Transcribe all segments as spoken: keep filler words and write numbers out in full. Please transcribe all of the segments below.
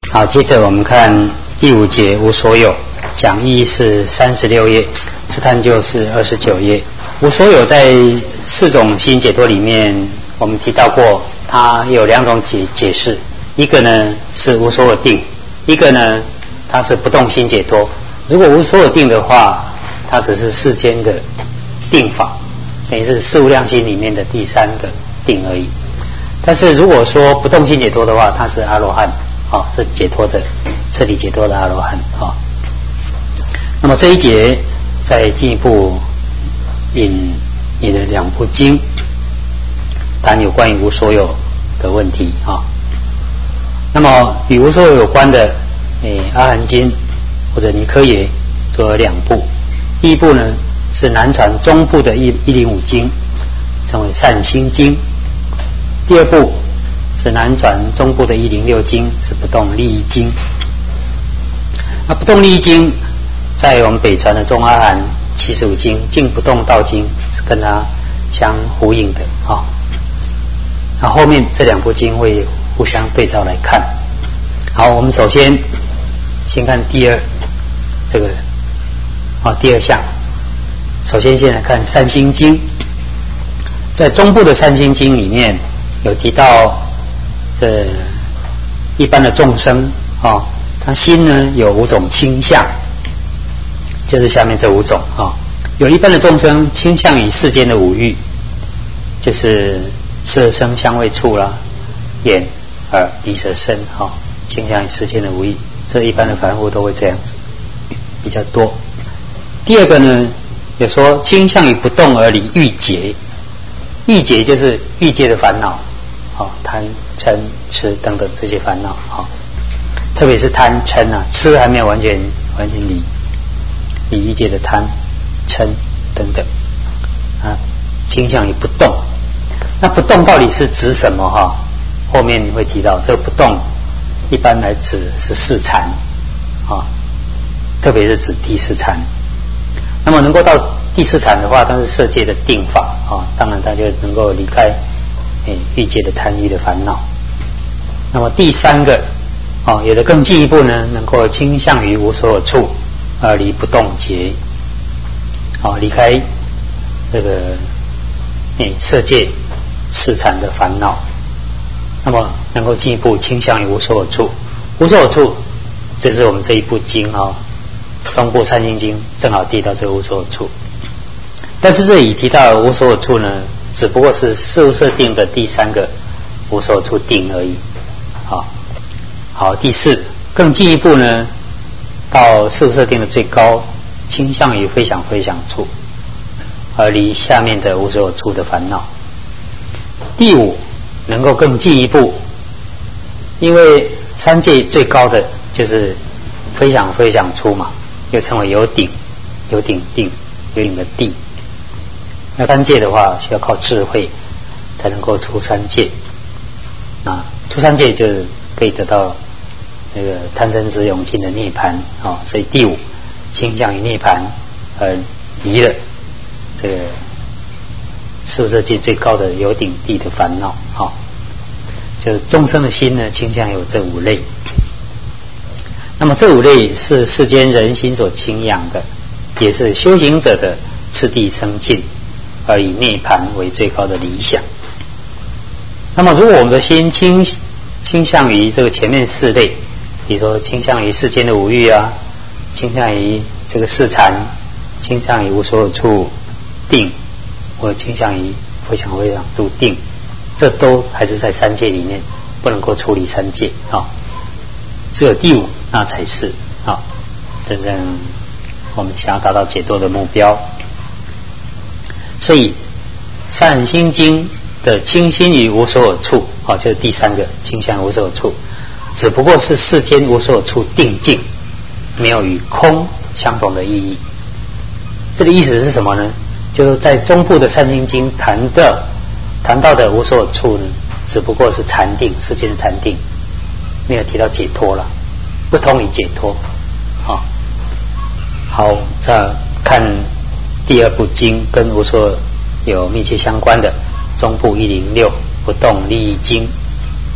好，接着我们看第五节无所有，讲义是三十六页，自探究是二十九页。无所有在四种心解脱里面，我们提到过，它有两种解解释，一个呢是无所有定，一个呢它是不动心解脱。如果无所有定的话，它只是世间的定法，等于是四无量心里面的第三个定而已。但是如果说不动心解脱的话，它是阿罗汉。哦，是解脱的，彻底解脱的阿罗汉。哦，那么这一节再进一步引引了两部经，谈有关于无所有的问题。啊、哦，那么与无所有有关的，诶，阿含经或者尼科耶做了两部。第一部呢是南传中部的一一零五经，称为善心经。第二部是南传中部的一零六经，是不动利益经。那不动利益经在我们北传的中阿含七十五经净不动道经是跟它相呼应的。哦，那后面这两部经会互相对照来看。好，我们首先先看第二这个哦第二项，首先先来看善心经。在中部的善心经里面有提到，这一般的众生哦，他心呢有五种倾向，就是下面这五种哦。有一般的众生倾向于世间的五欲，就是色声香味触啦，眼耳鼻舌身哦，倾向于世间的五欲，这一般的凡夫都会这样子，比较多。第二个呢，有说倾向于不动而离欲结，欲结就是欲界的烦恼。哦，贪嗔痴等等这些烦恼，哦，特别是贪嗔啊，痴还没有完全完全离离欲界的贪嗔等等啊，倾向于不动。那不动到底是指什么？哈、哦，后面会提到，这个不动一般来指是四禅啊、哦，特别是指第四禅。那么能够到第四禅的话，它是色界的定法啊、哦，当然它就能够离开欲界的贪欲的烦恼。那么第三个哦，有的更进一步呢，能够倾向于无所有处而离不动结，哦，离开这个诶色界四禅的烦恼。那么能够进一步倾向于无所有处，无所有处，这是我们这一部经哦，中部善心经正好提到这个无所有处。但是这里提到的无所有处呢，只不过是事物设定的第三个无所有处定而已。好，好，第四，更进一步呢，到事物设定的最高，倾向于非想非想处，而离下面的无所有处的烦恼。第五，能够更进一步，因为三界最高的就是非想非想处嘛，又称为有顶，有顶定，有顶的地。那三界的话，需要靠智慧才能够出三界啊，出三界就是可以得到那个贪嗔痴永尽的涅槃啊、哦。所以第五，倾向于涅槃，而离了这个事物色界最高的有顶地的烦恼啊、哦。就众生的心呢，倾向有这五类。那么这五类是世间人心所倾仰的，也是修行者的次第生进，而以涅槃为最高的理想。那么如果我们的心倾倾向于这个前面四类，比如说倾向于世间的五欲啊，倾向于这个四禅，倾向于无所有处定，或倾向于非想非想处定，这都还是在三界里面，不能够处理三界啊、哦。只有第五那才是啊、哦，真正我们想要达到解脱的目标。所以善心经的倾心于无所有处，哦，就是第三个倾向无所有处，只不过是世间无所有处定境，没有与空相同的意义。这个意思是什么呢？就是在中部的善心经谈的谈到的无所有处呢，只不过是禅定，世间的禅定，没有提到解脱了，不同于解脱。啊、哦，好，再看第二部经跟无所有密切相关的中部一零六不动利益经。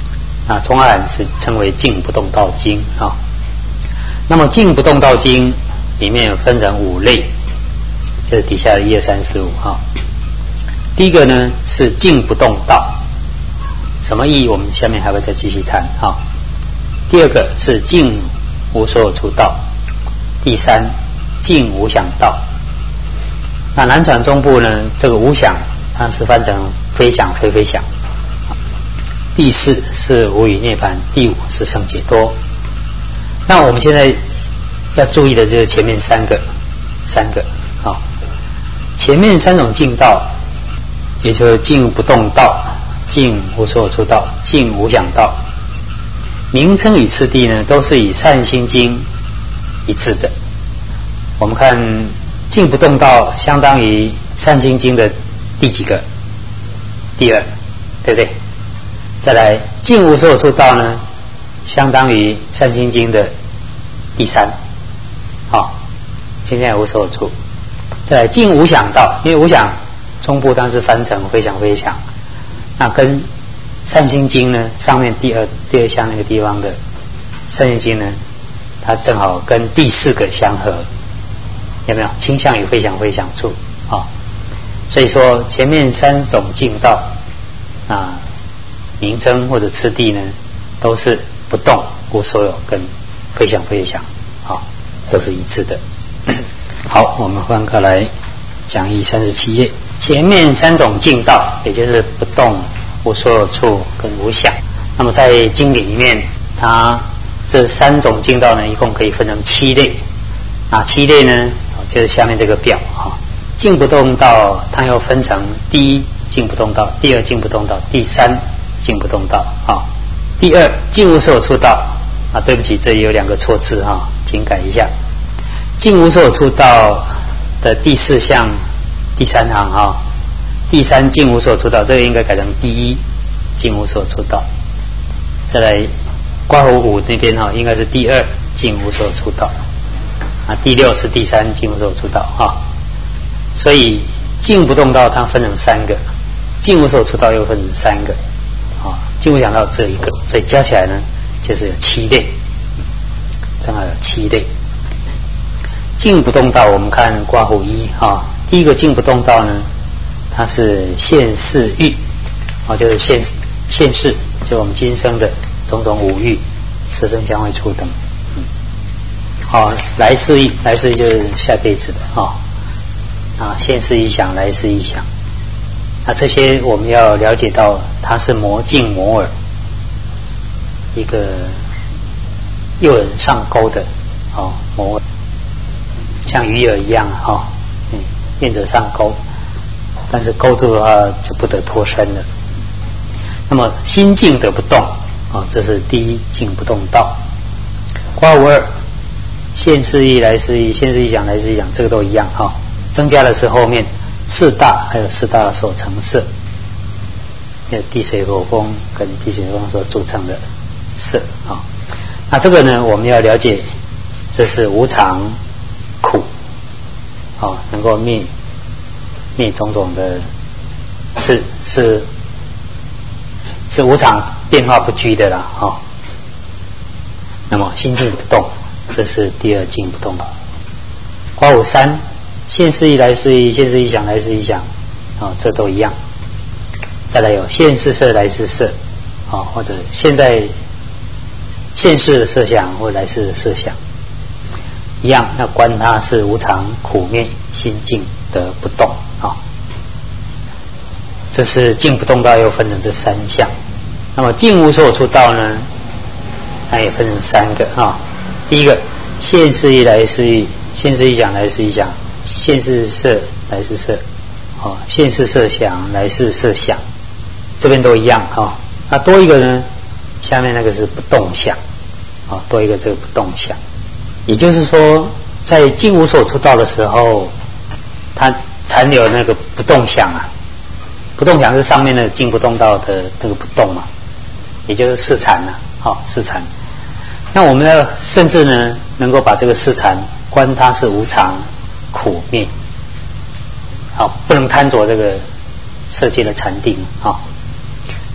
那中阿含是称为静不动道经啊、哦。那么静不动道经里面有分成五类，就是底下的一二三四五哈。第一个呢是静不动道，什么意义？我们下面还会再继续谈哈、哦。第二个是静无所有处道，第三静无想道。那南传中部呢，这个无想它是翻成非想非非想。第四是无余涅槃，第五是胜解脱。那我们现在要注意的就是前面三个，三个好、哦，前面三种静道，也就是静不动道、静无所有处道、静无想道，名称与次第呢，都是以善心经一致的。我们看静不动道，相当于善心经的第几个？第二，对不对？再来静无所有处道呢，相当于善心经的第三，好、哦，现在无所有处。再来静无想道，因为无想中部当时翻成非想非想，那跟善心经呢上面第二第二项那个地方的善心经呢，它正好跟第四个相合，有没有倾向于非想非想处啊、哦？所以说前面三种静道啊。名称或者次第呢，都是不动、无所有跟非想非想，好、哦，都是一致的。好，我们翻过来讲义三十七页，前面三种静道，也就是不动、无所有处跟无想。那么在经典里面，它这三种静道呢，一共可以分成七类。哪七类呢？就是下面这个表啊、哦。静不动道，它又分成第一静不动道、第二静不动道、第三静不动道啊、哦，第二静无所有处道啊，对不起，这里有两个错字啊、哦，请改一下。静无所有处道的第四项第三行啊、哦，第三静无所有处道，这个应该改成第一静无所有处道。再来刮胡五那边哈、哦，应该是第二静无所有处道啊，第六是第三静无所有处道啊、哦。所以静不动道它分成三个，静无所有处道又分成三个。啊，静无想道只有一个，所以加起来呢，就是有七类，正好有七类。静不动道，我们看刮胡一啊，第一个静不动道呢，它是现世欲，啊，就是现现世，就我们今生的种种五欲，色声香味触等，嗯，好，来世欲，来世欲就是下辈子的啊，啊，现世欲想，来世欲想。那这些我们要了解到，它是魔镜魔耳，一个诱人上钩的哦魔耳，像鱼饵一样哈、哦，嗯，愿者上钩，但是钩住的话就不得脱身了。那么心静得不动啊、哦，这是第一静不动道。刮胡二，现世欲、来世欲、现世欲想、来世欲想，这个都一样哈、哦，增加的是后面。四大还有四大所成色，有地水火风跟地水火风所组成的色啊、哦。那这个呢，我们要了解，这是无常苦，哦，能够灭灭种种的，是是是无常变化不居的啦，哈、哦。那么心静不动，这是第二静不动道。刮胡三。现世欲、来世欲、现世欲想、来世欲想，啊、哦，这都一样。再来有现世色、来世色，啊、哦，或者现在现世的色相或来世的色相，一样要观它是无常、苦灭、心静得不动啊、哦。这是静不动道，又分成这三项。那么静无所有处道呢，它也分成三个啊、哦。第一个现世欲、来世欲、现世欲想、来世欲想。现世色，来世色，哦，现世色想，来世色想，这边都一样哈、哦。那多一个呢，下面那个是不动想，啊、哦，多一个这个不动想，也就是说，在静无所有处道的时候，它残留那个不动想啊，不动想是上面的静不动道的那个不动嘛，也就是四禅啊，好、哦，四禅。那我们要甚至呢，能够把这个四禅观它是无常。苦灭，好，不能贪着这个色界的禅定啊、哦。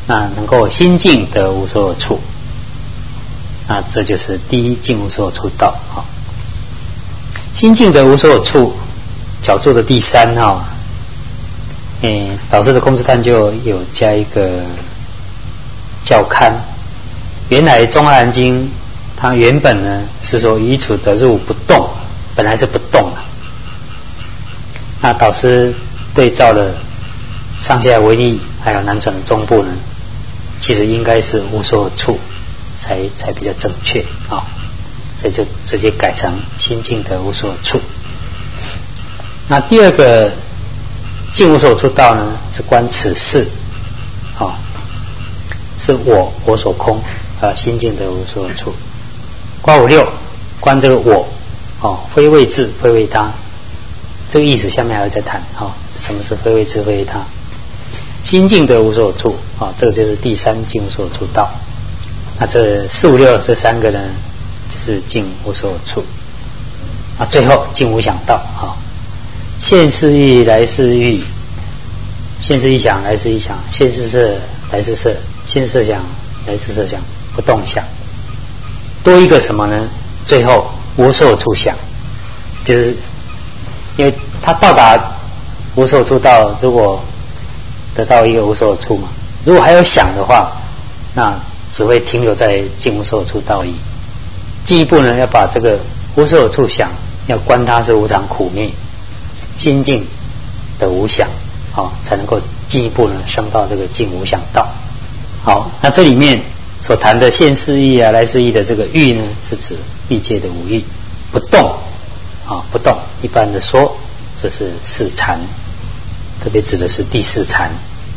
那能够心净得无所有处，那这就是第一净无所有处道啊。心净得无所有处，角注的第三哈，诶，导师的空智探就有加一个校勘。原来中阿含经它原本呢是说于处得入不动，本来是不动的。那导师对照了上下文义还有南传的中部呢，其实应该是无所有处才才比较正确啊、哦，所以就直接改成心净得无所有处。那第二个净无所有处道呢，是观此事，啊、哦，是我我所空啊，心净得无所有处。卦五六观这个我，哦，非为自，非为他。这个意思下面还要再谈啊、哦，什么是非为自，非为他？心净得无所有处啊、哦，这个就是第三净无所有处道。那这四五六这三个呢，就是净无所有处。啊，最后净无想道啊，现世欲，来世欲，现世欲想，来世欲想，现世色，来世色，现世色想，来世色想，不动想。多一个什么呢？最后无所有处想，就是因为他到达无所有处道，如果得到一个无所有处嘛，如果还有想的话，那只会停留在净无所有处道矣。进一步呢，要把这个无所有处想，要观它是无常苦灭，心净的无想，好、哦，才能够进一步呢升到这个净无想道。好，那这里面所谈的现世欲啊、来世欲的这个欲呢，是指欲界的五欲，不动啊，不动。一般的说，这是四禅，特别指的是第四禅。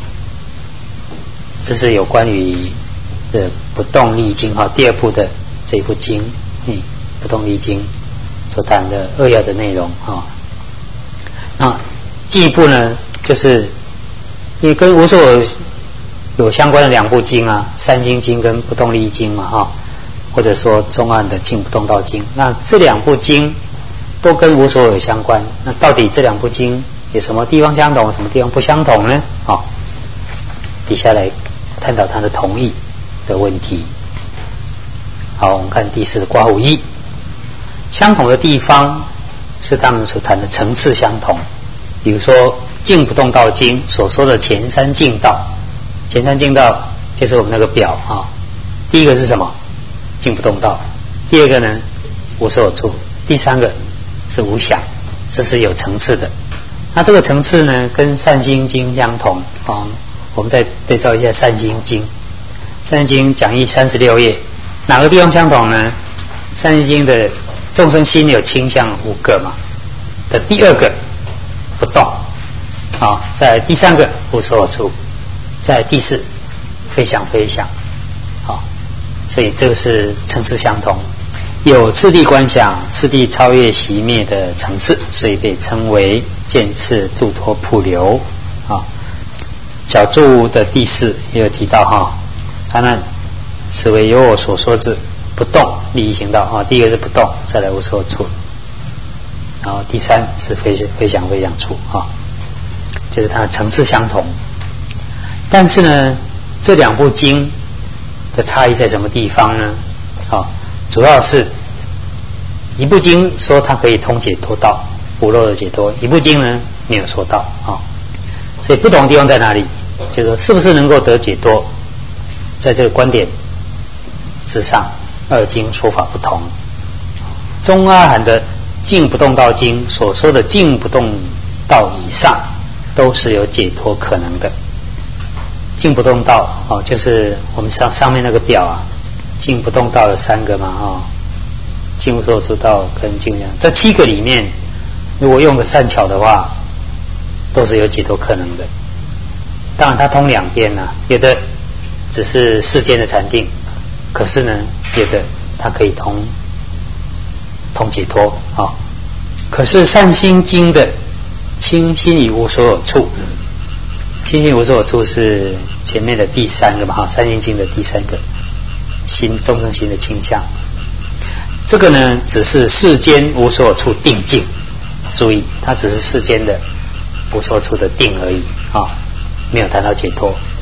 这是有关于的不动力经哈，第二部的这一部经，嗯，不动力经所谈的扼要的内容啊。那进一步呢，就是因为跟无所有有相关的两部经啊，三星经跟不动力经嘛哈，或者说中岸的净不动道经，那这两部经都跟无所有有相关。那到底这两部经有什么地方相同，什么地方不相同呢？啊、哦，底下来探讨它的同义的问题。好，我们看第四的卦五一，相同的地方是他们所谈的层次相同。比如说净不动道经所说的前三净道，前三净道就是我们那个表啊。第一个是什么？净不动道。第二个呢，无所有处。第三个是无想，这是有层次的。那这个层次呢，跟善心经相同啊。我们再对照一下善心经，善心经讲义三十六页，哪个地方相同呢？善心经的众生心有倾向五个嘛，的第二个不动，啊，在第三个无所有处，在第四非想非想，好，所以这个是层次相同，有次第观想，次第超越熄灭的层次，所以被称为见次度脱瀑流啊。小注的第四也有提到哈，阿难，此为由我所说之不动利益行道啊。第一个是不动，再来无所有处，然后第三是非非想非想处啊，就是它的层次相同。但是呢，这两部经的差异在什么地方呢？啊，主要是一部经说它可以通解脱道，无漏的解脱；一部经呢没有说到啊。所以不同的地方在哪里？就是说，是不是能够得解脱，在这个观点之上，二经说法不同。中阿含的净不动道经所说的净不动道以上，都是有解脱可能的。净不动道哦，就是我们上上面那个表啊，净不动道有三个嘛哦，净无所有处道跟净无想，这七个里面，如果用的善巧的话，都是有解脱可能的。当然它通两边啊，有的只是世间的禅定，可是呢有的它可以通通解脱啊、哦。可是善心经的清心以无所有处，清心以无所有处是前面的第三个嘛哈，善心经的第三个心众生心的倾向。这个呢只是世间无所有处定境，注意它只是世间的无所有处的定而已啊、哦，没有谈到解脱。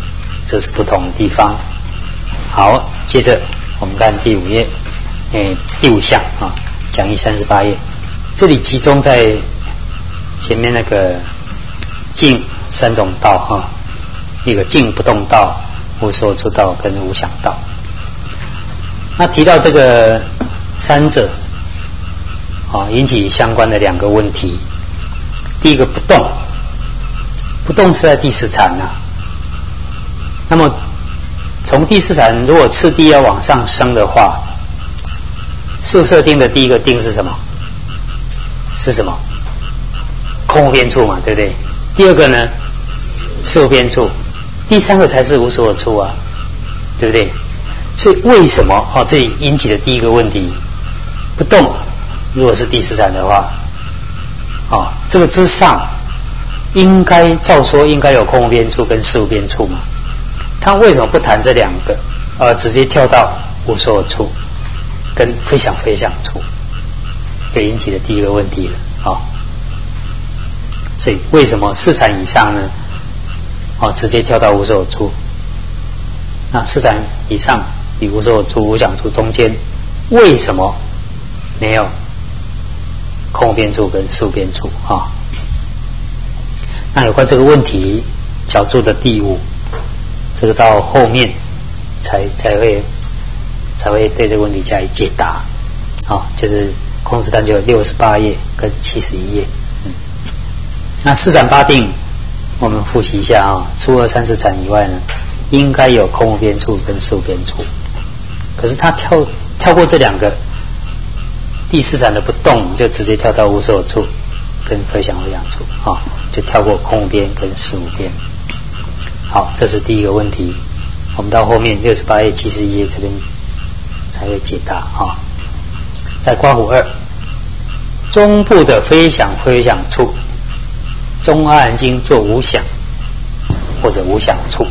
这是不同的地方。好，接着我们看第五页，诶，第五项啊，讲义三十八页，这里集中在前面那个静三种道哈，一个静不动道、无所住道跟无想道。那提到这个三者啊，引起相关的两个问题。第一个不动，不动是在第四禅啊。那么从第四禅如果次第要往上升的话，宿舍定的第一个定是什么？是什么？空无边处嘛，对不对？第二个呢，事无边处，第三个才是无所有处啊，对不对？所以为什么哦？这里引起的第一个问题，不动，如果是第四禅的话，哦，这个之上应该照说应该有空无边处跟事无边处嘛，他为什么不谈这两个，而直接跳到无所有处跟非想非想处，就引起了第一个问题了啊、哦。所以为什么四禅以上呢？哦，直接跳到无所有处？那四禅以上与无所有处、无想处中间，为什么没有空无边处跟事无边处啊、哦？那有关这个问题，角注的第五，这个到后面才才会才会对这个问题加以解答。好、哦，就是空之丹就有六十八页跟七十一页。嗯，那四禅八定，我们复习一下啊、哦。初二三四禅以外呢，应该有空无边处跟事无边处。可是他跳跳过这两个，第四禅的不动，就直接跳到无所有处跟非想非想处啊、哦，就跳过空无边跟事无边。好，这是第一个问题。我们到后面六十八页、七十一页这边才会解答啊、哦。在刮胡二中部的非想非想处，中阿含经做无想或者无想处。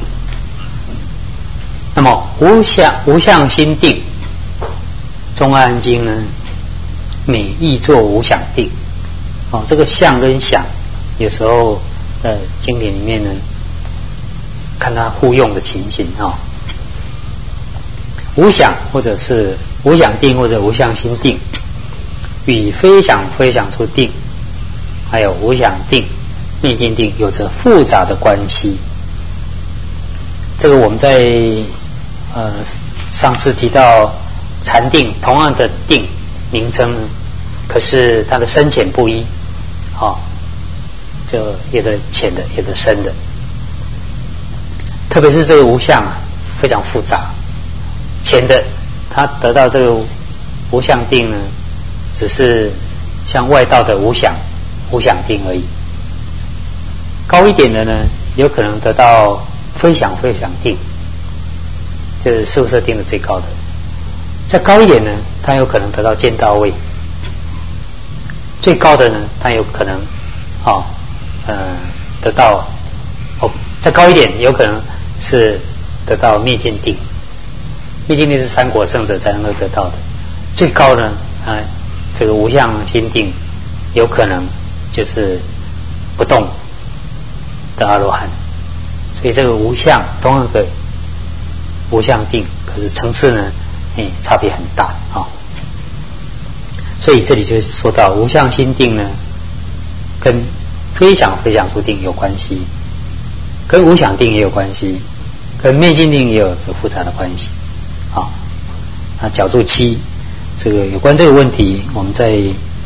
那么无想无相心定，中阿含经呢，每亦做无想定。哦，这个相跟想，有时候在经典里面呢，看它互用的情形啊、哦。无想或者是无想定或者无相心定，与非想非想处定，还有无想定、灭尽定有着复杂的关系。这个我们在呃上次提到禅定，同样的定名称，可是它的深浅不一，哦，就有的浅的，有的深的。特别是这个无相啊，非常复杂。浅的，他得到这个无相定呢，只是像外道的无想、无想定而已。高一点的呢，有可能得到非想非想定，这是事无色定的最高的。再高一点呢，他有可能得到见道位。最高的呢，他有可能，哦，呃，得到哦，再高一点，有可能是得到灭尽定。灭尽定是三果圣者才能够得到的。最高呢，啊、呃，这个无相心定，有可能就是不动的阿罗汉。所以这个无相同样的无相定，可是层次呢，哎，差别很大啊、哦。所以这里就是说到无相心定呢，跟非想非想处定有关系，跟无想定也有关系，跟灭尽定也有复杂的关系。好，那角注七，这个有关这个问题，我们在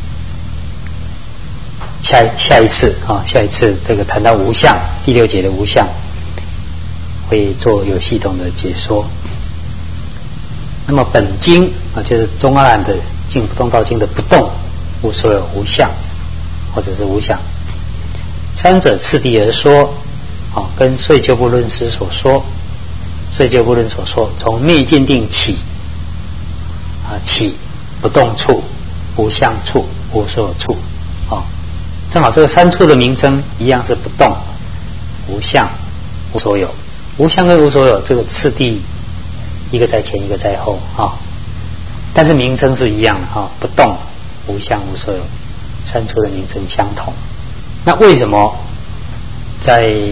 下下一次啊，下一次这个谈到无相第六节的无相，会做有系统的解说。那么本经啊，就是中阿含的净不动道经的不动，无所有、无相，或者是无想，三者次第而说，啊，跟碎鸠部论师所说。碎鸠部论所说，从灭尽定起，啊，起不动处、无相处、无所有处，啊，正好这个三处的名称一样是不动、无相、无所有。无相跟无所有这个次第，一个在前，一个在后啊，但是名称是一样的啊，不动、无相、无所有，三处的名称相同。那为什么在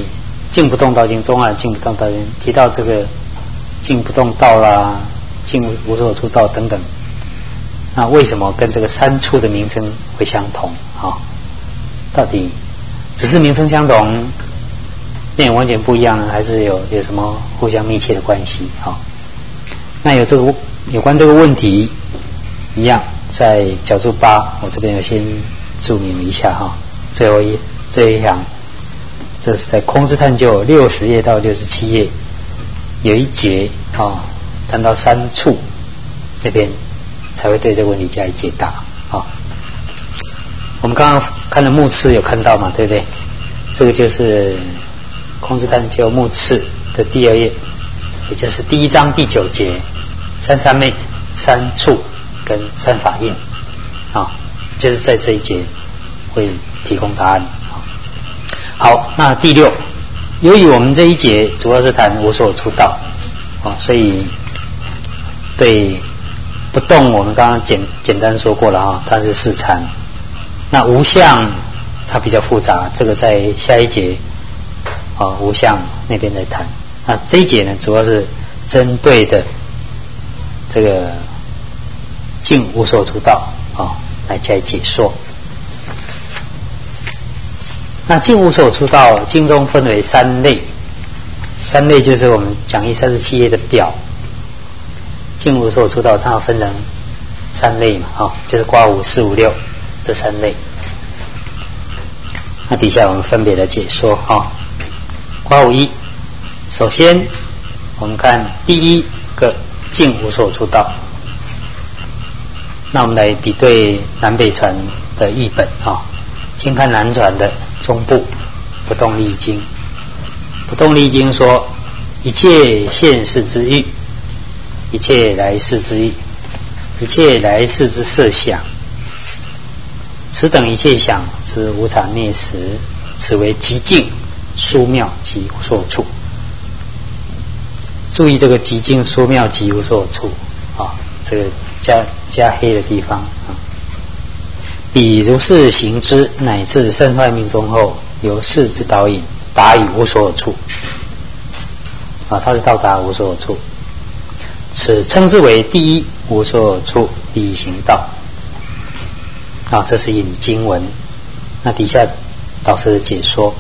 静不动道经中啊，静不动道经提到这个静不动道啦、静无所处道等等，那为什么跟这个三处的名称会相同啊、哦？到底只是名称相同，内容完全不一样呢，还是有有什么互相密切的关系？好、哦，那有这个有关这个问题，一样在角注八，我这边有先注明一下哈、哦，最后一最后一行。这是在空之探究六十页到六十七页有一节啊、哦，谈到三处这边才会对这个问题加以解答啊、哦。我们刚刚看的目次有看到嘛，对不对？这个就是空之探究目次的第二页，也就是第一章第九节三三昧、三处跟三法印啊、哦，就是在这一节会提供答案。好，那第六，由于我们这一节主要是谈无所处道，哦，所以对不动我们刚刚简简单说过了啊、哦，它是四禅。那无相它比较复杂，这个在下一节啊、哦、无相那边来谈。那这一节呢，主要是针对的这个静无所处道啊、哦、来加以解说。那静无所处道，经中分为三类，三类就是我们讲义三十七页的表。静无所处道，它要分成三类嘛，啊、哦，就是括五、四、五、六这三类。那底下我们分别的解说啊、哦。括五一，首先我们看第一个静无所处道。那我们来比对南北传的译本啊、哦，先看南传的。中部不动力经，不动力经说：一切现世之欲，一切来世之欲，一切来世之设想，此等一切想之无常灭时，此为极静殊妙极无所处。注意这个极静殊妙极无所处啊，这个加加黑的地方啊。彼如是行之，乃至身坏命终后，由是之导引，达于无所处。啊，它是到达无所处，此称之为第一无所处理行道。啊，这是引经文。那底下导师的解说，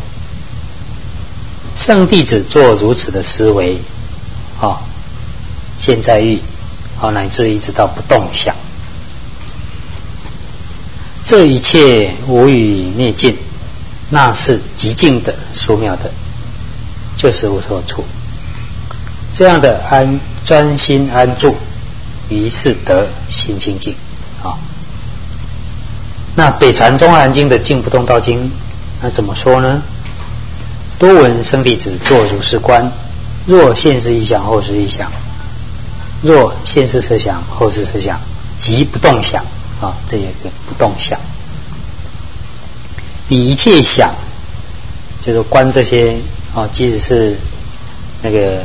圣弟子做如此的思维，啊，现在欲，啊，乃至一直到不动想。这一切无与灭尽，那是极静的殊妙的，就是无所处。这样的安专心安住，于是得心清净。啊，那北传中含经的静不动道经，那怎么说呢？多闻生弟子作如是观，若现世一想，后世一想；若现世设想，后世设想，即不动想。啊，这一个不动想，以一切想，就是观这些啊，即使是那个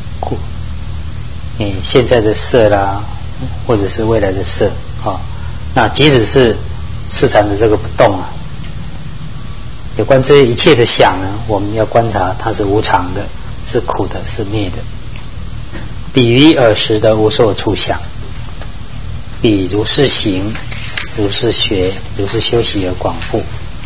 你现在的色啦，或者是未来的色啊，那即使是市场的这个不动啊，有关这一切的想呢，我们要观察它是无常的，是苦的，是灭的。比于尔时的无所处想，比如是行，如是学，如是修习而广布，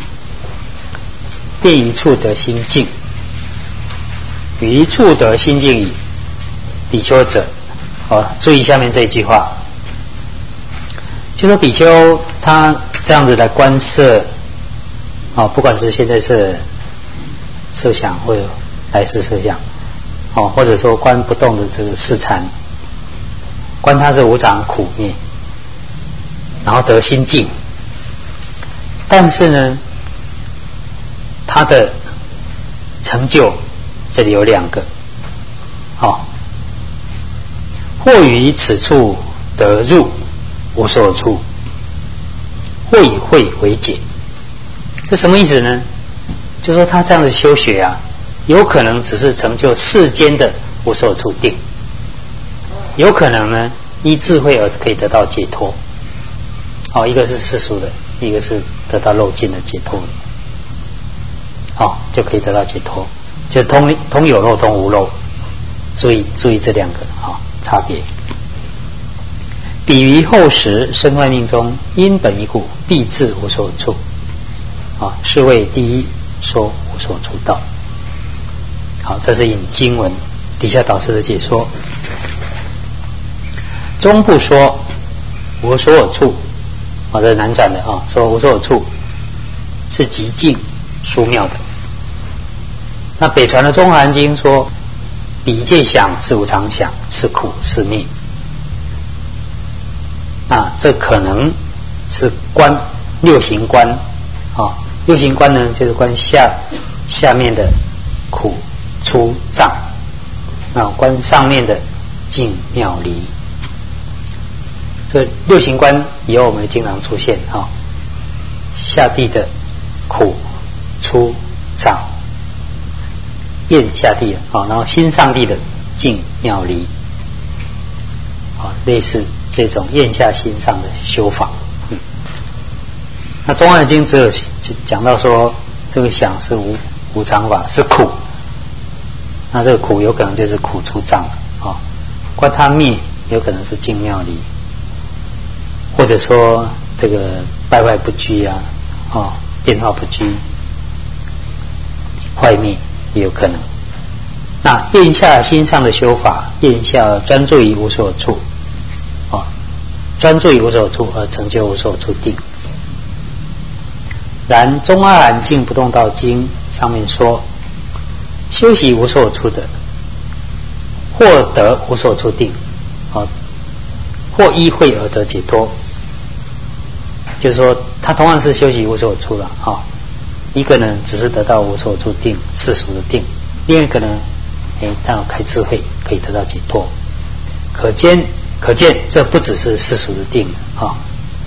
便于处得心静。于处得心静矣，比丘者，哦，注意下面这句话，就说比丘他这样子来观色，哦，不管是现在是设想或者来世设想，哦，或者说观不动的这个四禅，观它是无常苦灭，然后得心静。但是呢，他的成就这里有两个，哦，或于此处得入无所处，或以慧为解。这什么意思呢？就说他这样子修学啊，有可能只是成就世间的无所处定，有可能呢依智慧而可以得到解脱。哦，一个是世俗的，一个是得到漏尽的解脱的，哦，就可以得到解脱。 就通通有漏，通无漏。注意注意这两个啊、哦、差别。比于后时身坏命中，因本一故，必至无所处。啊、哦，是谓第一说无所处道。好，这是引经文，底下导师的解说。中部说无所有处，啊、哦，这是南传的啊、哦，说无所有处是极静殊妙的。那北传的中含经说，彼一切想是无常想，是苦是灭。那这可能是观六行观啊、哦，六行观呢就是观下下面的苦出障，那观上面的静妙离。这六行观以后我们经常出现啊、哦，下地的苦出障，厌下地的啊、哦，然后心上地的静妙离，啊、哦，类似这种厌下心上的修法。嗯，那中观经只有讲到说，这个想是无无常法，是苦。那这个苦有可能就是苦出障啊、哦，观它灭有可能是静妙离，或者说这个败坏不居啊，哦，变化不居，坏灭也有可能。那厌下心上的修法，厌下专注于无所有处，啊、哦，专注于无所有处而成就无所有处定。然中阿含净不动道经上面说，修习无所有处的，获得无所有处定，啊、哦，或依会而得解脱。就是说，他同样是修习无所有处了，啊、哦，一个呢只是得到无所有处定，世俗的定；另一个呢，哎，他有开智慧，可以得到解脱。可见，可见这不只是世俗的定啊。哦，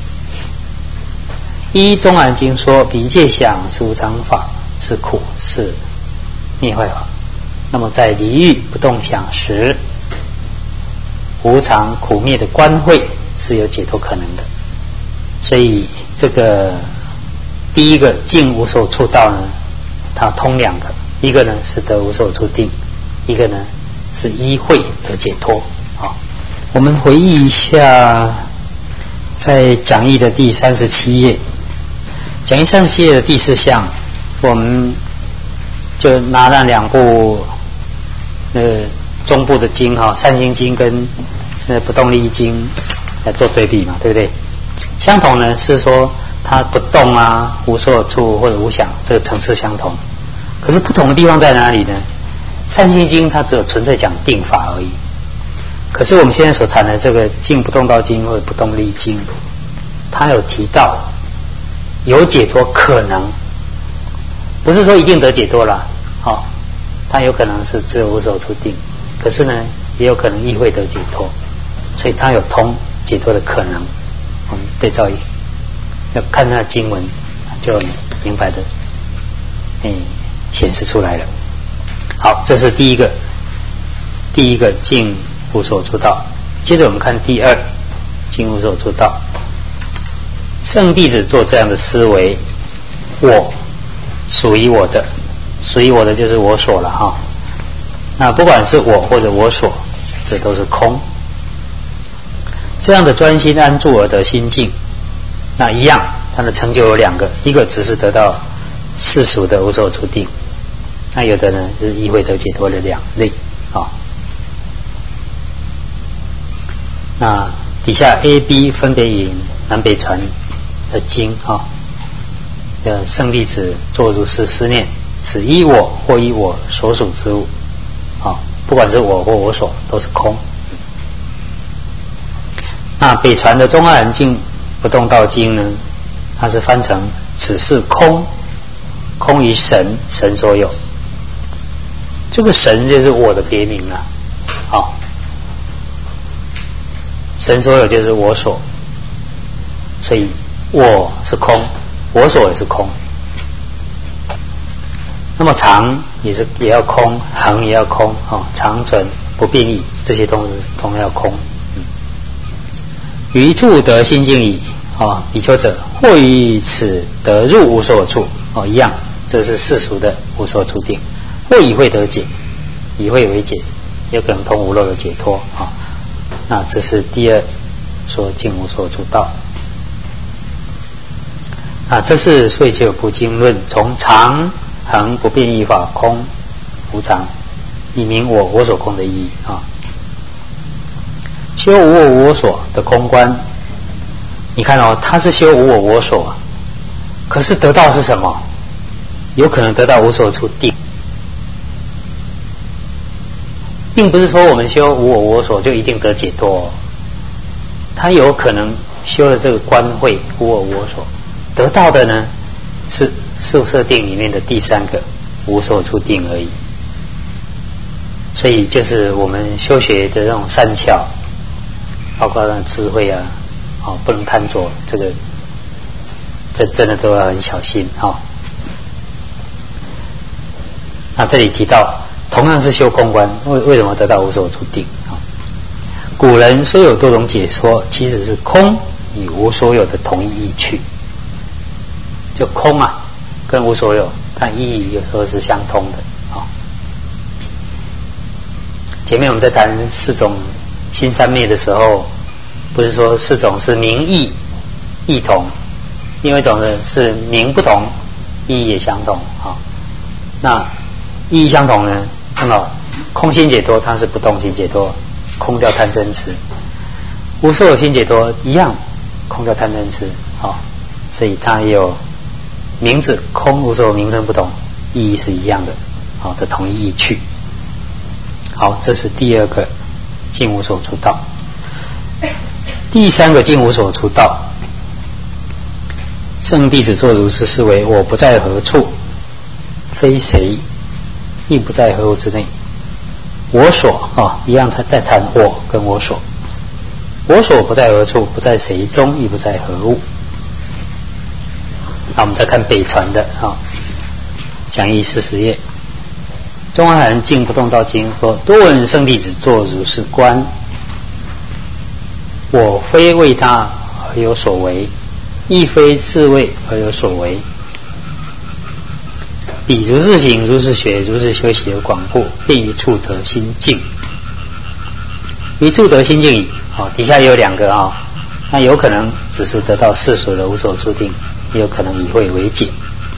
依中含经说，彼一切想是无常法，是苦，是灭坏法。那么在离欲不动想时，无常苦灭的观慧是有解脱可能的。所以这个第一个净无所有处道呢，它通两个，一个呢是得无所有处定，一个呢是依慧得解脱。好，我们回忆一下，在讲义的第三十七页，讲义三十七页的第四项，我们就拿那两部呃中部的经哈，善心经跟呃不动力经来做对比嘛，对不对？相同呢是说它不动啊，无所有处或者无想，这个层次相同。可是不同的地方在哪里呢？善心经它只有纯粹讲定法而已，可是我们现在所谈的这个净不动道经或者不动力经，它有提到有解脱可能，不是说一定得解脱啦，哦，它有可能是只有无所有处定，可是呢也有可能亦会得解脱，所以它有通解脱的可能。我们对照一要看那经文，就明白的，哎，显示出来了。好，这是第一个，第一个净无所有处道。接着我们看第二，净无所有处道。圣弟子做这样的思维，我属于我的，属于我的就是我所了哈。那不管是我或者我所，这都是空。这样的专心安住而得心境，那一样，它的成就有两个，一个只是得到世俗的无所有处定，那有的呢是亦会得解脱的两类啊、哦。那底下 A、B 分别引南北传的经啊，呃、哦，圣弟子作如是思念，此依我或依我所属之物，啊、哦，不管是我或我所，都是空。那北传的中阿含净不动道经呢，它是翻成此是空，空于神，神所有。这个神就是我的别名了，好、哦，神所有就是我所，所以我是空，我所也是空。那么常也是也要空，恒也要空，哦，常存不变异，这些东西同样要空。于处得心境矣，啊，比丘者或于此得入无所有处，哦，一样，这是世俗的无所有处定。 或以慧得解，以慧为解，有可能通无漏的解脱啊。那这是第二说净无所住道。啊，这是所以就有部经论，从常恒不变异法空无常，以明我我所空的意义啊。修无我我所的空观，你看哦，他是修无我我所，可是得到是什么？有可能得到无所处定，并不是说我们修无我我所就一定得解脱哦。他有可能修了这个观慧无我我所，得到的呢是宿舍定里面的第三个无所处定而已。所以就是我们修学的这种善巧，包括那智慧啊，哦，不能贪着，这个这真的都要很小心啊。哦，那这里提到，同样是修空观，为为什么得到无所处定啊？古人虽有多种解说，其实是空与无所有的同一意趣。就空啊，跟无所有，它意义有时候是相通的啊。前面我们在谈四种心三昧的时候，不是说四种是名义异同，另外一种呢是名不同，意义也相同啊。那意义相同呢，正好空心解脱它是不动心解脱，空掉贪嗔痴；无所有心解脱一样，空掉贪嗔痴啊。所以它也有名字空无所有名称不同，意义是一样的，好的同一意趣。好，这是第二个净无所处道。第三个净无所处道，圣弟子作如是思维：我不在何处，非谁，亦不在何物之内。我所啊，一样，他在谈我跟我所。我所不在何处，不在谁中，亦不在何物。那我们再看北传的啊，讲义四十页，中阿含净不动道经说：多闻圣弟子作如是观，我非为他而有所为，亦非自为而有所为。彼如是行，如是学，如是修习而广布，便于处得心净。于处得心净矣。好，底下也有两个啊，那有可能只是得到世俗的无所处定，也有可能以慧为解。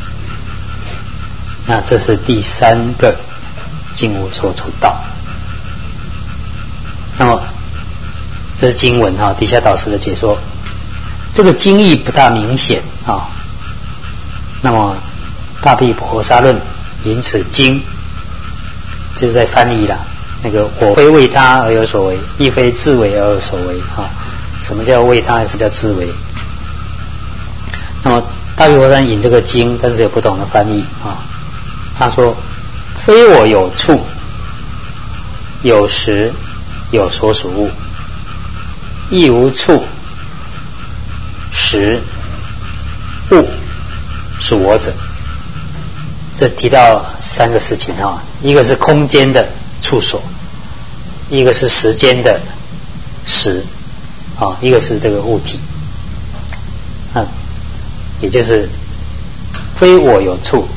那这是第三个净无所处道。那么这是经文哈，底下导师的解说，这个经义不大明显啊。那么大毗婆沙论引此经，就是在翻译啦。那个我非为他而有所为，亦非自为而有所为啊。什么叫为他，还是叫自为？那么大毗婆沙引这个经，但是有不同的翻译啊。他说：非我有处，有时，有所属物，亦无处、时、物属我者。这提到三个事情啊，一个是空间的处所，一个是时间的时，啊，一个是这个物体。啊，也就是非我有处，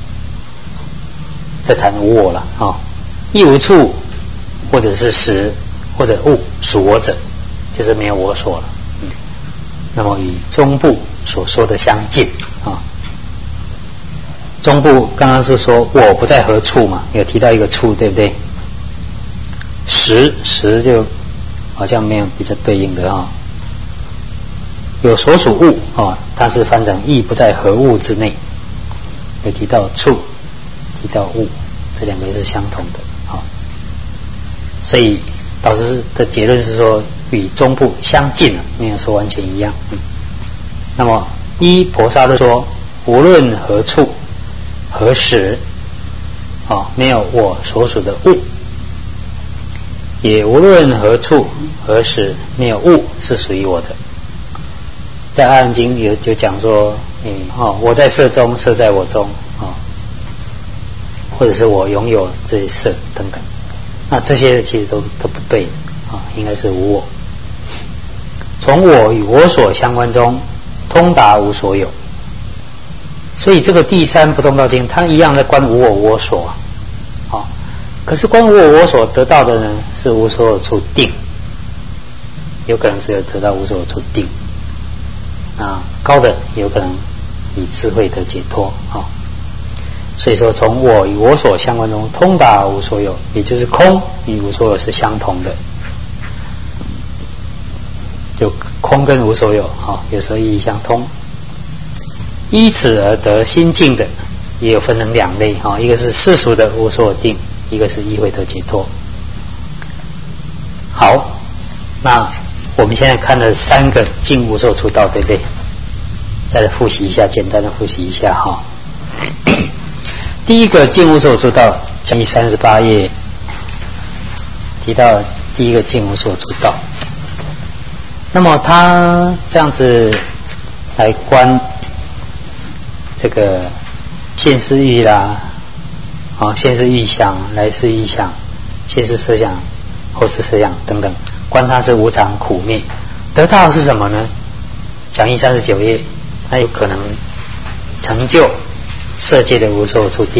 在谈无我了啊，亦无处或者是时或者物属我者，就是没有我所了。嗯，那么与中部所说的相近啊。中部刚刚是说我不在何处嘛，有提到一个处，对不对？时时就好像没有比较对应的啊。有所属物啊，它是翻成亦不在何物之内，有提到处，提到物，这两个是相同的啊。所以导师的结论是说与中部相近了，没有说完全一样。嗯，那么依婆沙论说，无论何处何时啊，没有我所属的物，也无论何处何时没有物是属于我的。在《阿含经》有就讲说，嗯哦，我在色中，色在我中啊，或者是我拥有这些色等等，那这些其实都都不对啊，应该是无我。从我与我所相关中，通达无所有。所以这个第三不动道经，它一样在观无我我所， 可是观无我我所得到的呢，是无所有处定，有可能只有得到无所有处定。啊，高的有可能以智慧的解脱啊。所以说，从我与我所相关中通达无所有，也就是空与无所有是相同的。就空跟无所有啊，有时候意义相通。依此而得心境的，也有分成两类啊，一个是世俗的无所有定，一个是意会得解脱。好，那我们现在看了三个净无所处道，对不对？再来复习一下，简单的复习一下哈。第一个净无所处道，讲义三十八页提到第一个净无所处道。那么他这样子来观这个现世欲啦，啊，现世欲想、来世欲想、现世设想、后世设想等等，观它是无常苦灭，得到的是什么呢？讲义三十九页，那有可能成就色界的无所有处定，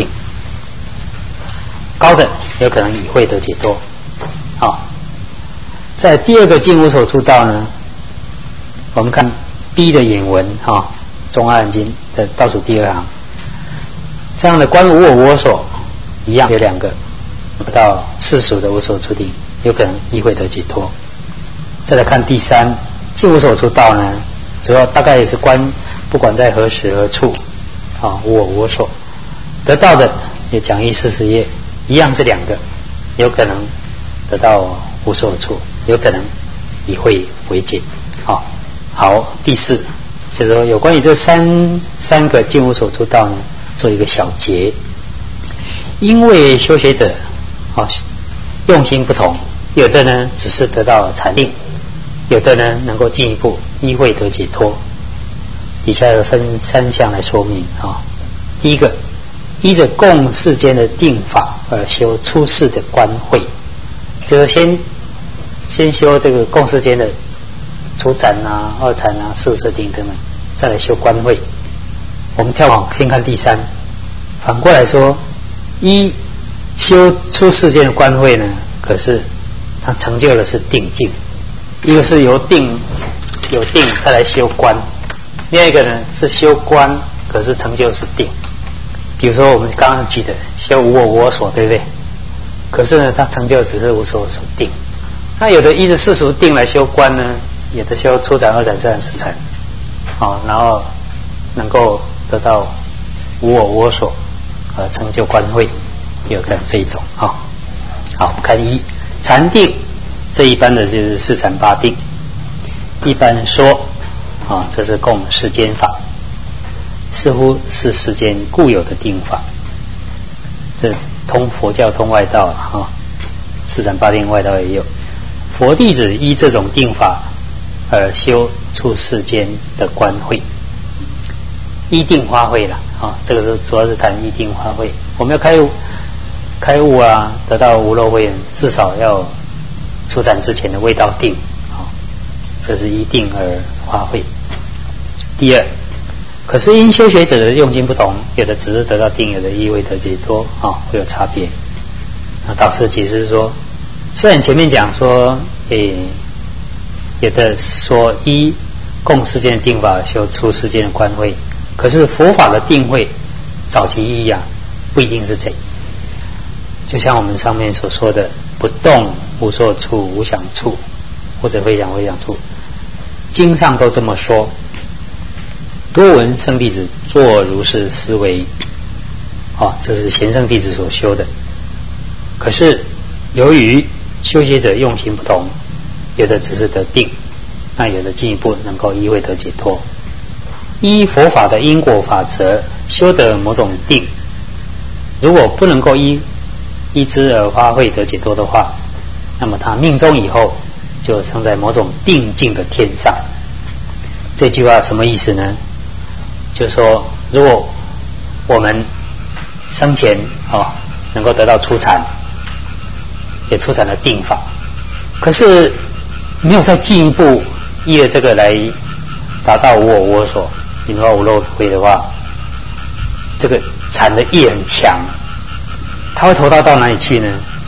高的有可能以慧得解脱。好，在第二个净无所处道呢，我们看 B 的引文哈，《中阿含经》的倒数第二行，这样的观无我我所一样有两个，得到世俗的无所有处定，有可能意会得解脱。再来看第三净无所处道呢，主要大概也是观不管在何时何处啊，无我我所得到的，也讲义四十页一样是两个，有可能得到无所有处，有可能以慧为解。好，好，第四就是说有关于这三三个净无所处道呢，做一个小结。因为修学者啊用心不同，有的呢只是得到禅定，有的呢能够进一步依慧得解脱。以下有分三项来说明啊。第一个，依着共世间的定法而修出世的观慧，就是先先修这个共世间的初禅啊、二禅啊、四无色定等等，再来修观慧。我们跳往先看第三，反过来说，依修出世间的观慧呢，可是它成就的是定境，一个是由定有定再来修观，另外一个呢是修观，可是成就的是定。比如说我们刚刚举的修无我我所，对不对？可是呢，它成就只是无所有所定。那有的依着世俗定来修观呢，有的修初禅、二禅、三禅、四禅，好，然后能够得到无我我所，而成就观慧，有可能这一种啊。好，看一禅定，这一般的就是四禅八定。一般说啊，这是共世间法，似乎是世间固有的定法。这通佛教通外道啊，四禅八定外道也有。佛弟子依这种定法而修出世间的观慧，依定发慧了啊。这个是主要是谈依定发慧。我们要开悟，开悟啊，得到无漏慧，至少要出禅之前的未到定啊，这是依定而发慧。第二，可是因修学者的用心不同，有的只是得到定，有的意味得解脱啊，会有差别。那导师解释说，虽然前面讲说，诶，有的说依共世间的定法修出世间的观慧，可是佛法的定慧早期意义啊，不一定是这。就像我们上面所说的，不动无所处、无想处，或者非想非想处，经上都这么说。多闻圣弟子做如是思维，哦，这是贤圣弟子所修的。可是由于修学者用心不同，有的只是得定，那有的进一步能够依慧得解脱。依佛法的因果法则修得某种定，如果不能够依依之而发慧得解脱的话，那么他命中以后就生在某种定境的天上。这句话什么意思呢？就是说，如果我们生前哦能够得到初禅，也初禅了定法，可是没有再进一步依了这个来达到无我我所引发无漏慧的话，这个禅的业很强，他会投到到哪里去呢？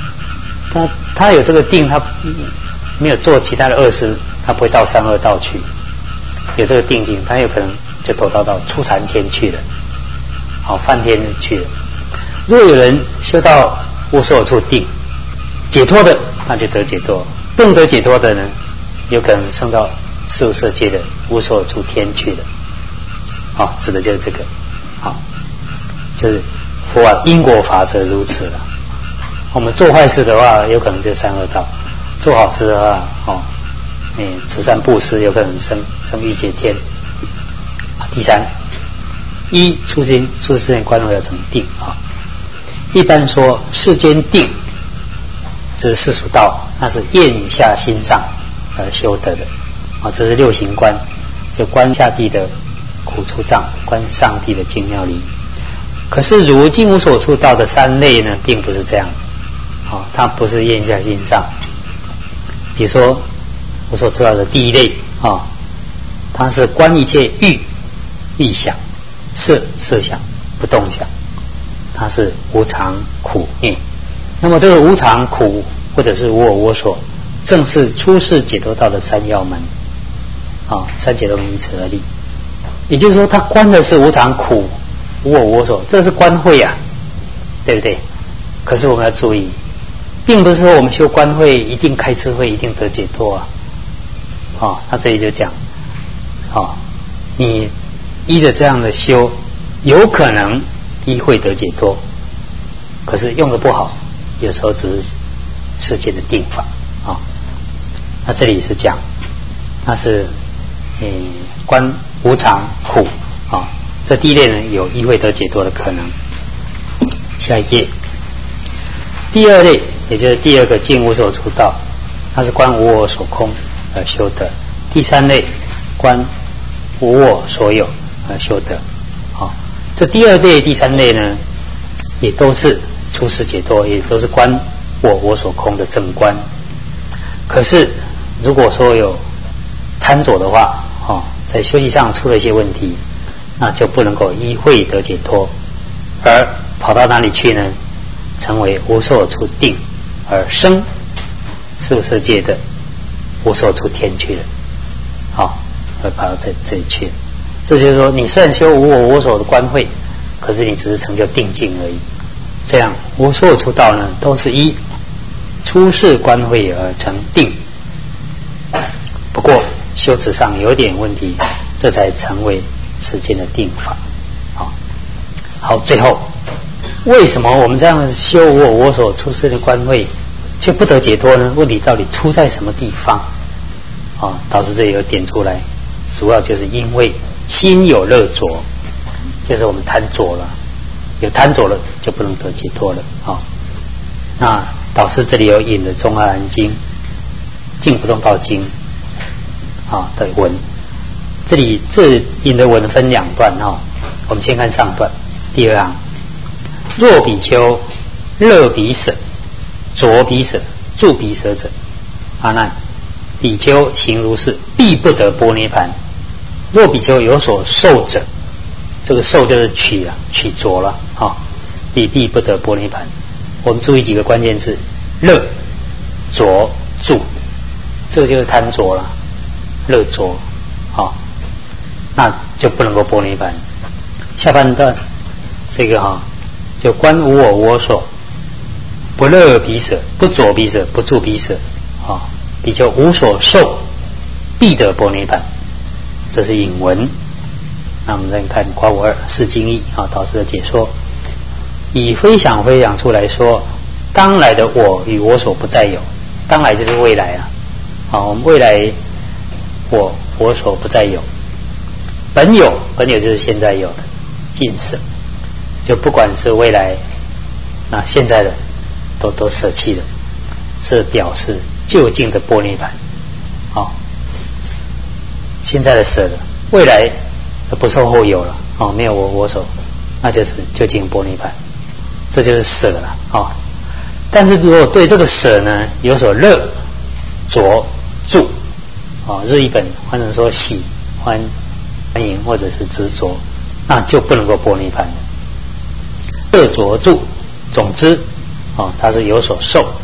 他他有这个定，他没有做其他的恶事，他不会到三恶道去。有这个定境，他有可能就投到到初禅天去了，好梵天去了。如果有人修到无所有处定解脱的，那就得解脱；不能得解脱的呢，有可能升到事无色界的无所有处天去了。好，指的就是这个。好，就是佛啊，因果法则如此了。我们做坏事的话，有可能就三恶道；做好事的话，哦，嗯，慈善布施有可能升升欲界天。第三，一出世出世间观会要成定啊。一般说世间定，这是世俗道，那是咽下心上而修得的啊。这是六行观，就观下地的苦楚障，观上地的精妙理。可是如今无所处道的三类呢，并不是这样。哦，它不是咽下心上。比如说我所知道的第一类啊、哦，它是观一切欲欲想、色色想、不动想，它是无常苦灭。那么这个无常苦或者是无我我所，正是出世解脱道的三要门啊、哦，三解脱门以此而立。也就是说，它观的是无常苦、无我我所，这是观慧啊，对不对？可是我们要注意，并不是说我们修观慧一定开智慧，一定得解脱啊！哦，他这里就讲，哦，你依着这样的修，有可能依会得解脱，可是用的不好，有时候只是世界的定法啊、哦。那这里是讲，那是诶观无常苦啊、哦，这第一类呢有依会得解脱的可能。下一页。第二类，也就是第二个尽无所处道，它是观无我所空而修得。第三类，观无我所有而修得。好、哦，这第二类、第三类呢，也都是出世解脱，也都是观我我所空的正观。可是，如果说有贪着的话，哦，在修习上出了一些问题，那就不能够依会得解脱，而跑到哪里去呢？成为无所有处定而生事无色界的无所有处天去了，好，会跑到这这里去了。这就是说，你虽然修无我我所的观慧，可是你只是成就定境而已。这样无所有处道呢，都是依出世观慧而成定。不过修持上有点问题，这才成为世间的定法。好，好，最后。为什么我们这样修无我我所出世的观慧却不得解脱呢？问题到底出在什么地方？啊、哦，导师这里有点出来，主要就是因为心有乐着，就是我们贪着了，有贪着了就不能得解脱了啊、哦。那导师这里有引的《中阿含经》《净不动道经》啊、哦、的文，这里这引的文分两段哈、哦，我们先看上段，第二行。若比丘乐彼舍、着彼舍、住彼舍者，阿难，比丘行如是，必不得般涅盘。若比丘有所受者，这个受就是取啊，取着了啊、哦，必必不得般涅盘。我们注意几个关键字：乐、着、住，这个就是贪着了，乐着，好、哦，那就不能够般涅盘。下半段这个哈、哦。就观无我我所，不乐彼舍，不着彼舍，不住彼舍，啊、哦，比丘无所受，必得般涅盘。这是引文。那我们再看括弧二四经义啊，导师的解说。以非想非想处来说，当来的我与我所不再有，当来就是未来啊，啊，我们未来我我所不再有，本有本有就是现在有的尽舍。就不管是未来，那现在的都都舍弃了，这表示究竟的般涅盘。好、哦，现在的舍了，未来不受后有了，哦，没有我我所，那就是究竟般涅盘，这就是舍了啊、哦。但是如果对这个舍呢有所乐、着、住，啊、哦，日译本换成说喜欢、欢迎或者是执着，那就不能够般涅盘了。乐着住，总之，哦，它是有所受，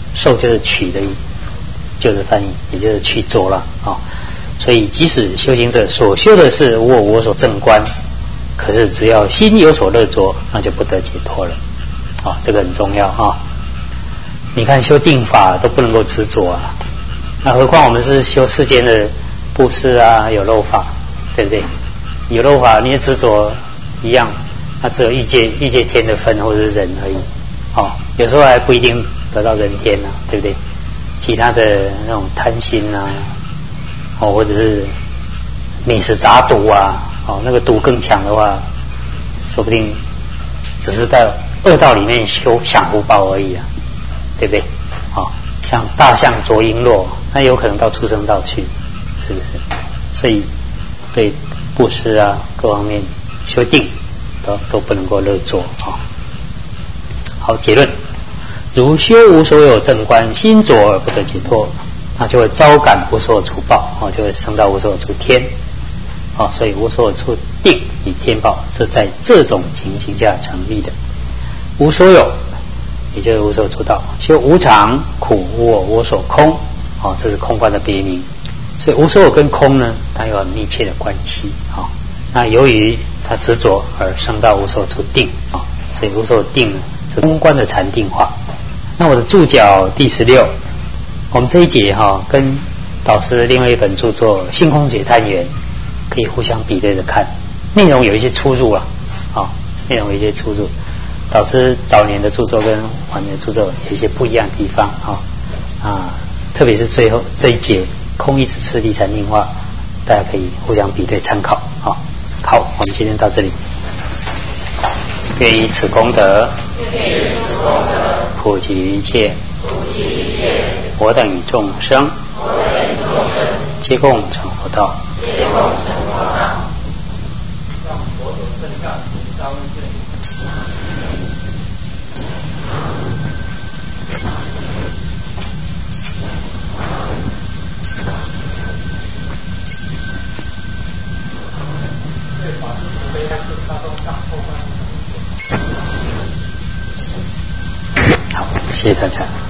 受就是取的意，就是翻译，也就是去做了啊、哦。所以即使修行者所修的是无我我所正观，可是只要心有所乐着，那就不得解脱了啊、哦。这个很重要啊、哦。你看修定法都不能够执着啊，那何况我们是修世间的布施啊、有漏法，对不对？有漏法你也执着一样，那只有欲界欲界天的分或者是人而已，哦，有时候还不一定得到人天啊，对不对？其他的那种贪心啊，哦，或者是美食杂毒啊，哦，那个毒更强的话，说不定只是在恶道里面修享福报而已啊，对不对？哦，像大象啄璎珞，那有可能到畜生道去，是不是？所以对布施啊各方面修定都都不能够乐着啊、哦。好，结论。如修无所有正观，心着而不得解脱，那就会招感无所有处报，哦，就会升到无所有处天，哦，所以无所有处定与天报，这在这种情形下成立的。无所有，也就是无所有处道，修无常、苦、无我、无所空，哦，这是空观的别名。所以无所有跟空呢，它有很密切的关系，哦，那由于它执着而升到无所有处定，哦，所以无所有定呢是空观的禅定化。那我的注脚第十六，我们这一节哈、哦、跟导师另外一本著作《性空解探源》可以互相比对着看，内容有一些出入了，啊、哦，内容有一些出入。导师早年的著作跟晚年的著作有一些不一样的地方啊、哦、啊，特别是最后这一节空一直次第禅定化，大家可以互相比对参考啊、哦。好，我们今天到这里。愿以此功德，愿以此功德普及一切，普及一切我等与众生，我等与众生皆共成佛道，皆共成佛道。让佛所正干，当正。好，谢谢大家。